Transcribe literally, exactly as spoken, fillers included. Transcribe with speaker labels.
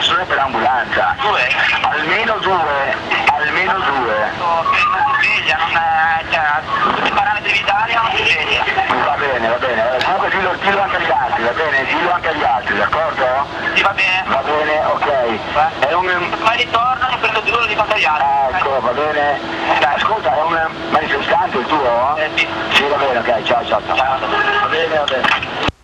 Speaker 1: persone per ambulanza.
Speaker 2: Due?
Speaker 1: Almeno due, almeno due.
Speaker 2: Non si sveglia, non è, cioè, tutti i parametri vitali non si sveglia.
Speaker 1: Va bene, va bene, allora, comunque dillo, dillo anche agli altri, va bene? Dillo anche agli altri, d'accordo?
Speaker 2: Sì, va bene.
Speaker 1: Va bene, ok. È un...
Speaker 2: Ma ritorno e prendo due di contagliare.
Speaker 1: Ecco, va bene. Ascolta, è un manifestante il tuo?
Speaker 2: Eh sì.
Speaker 1: Sì, va bene, ok, ciao, ciao, ciao.
Speaker 2: Ciao.
Speaker 1: Va bene, va bene.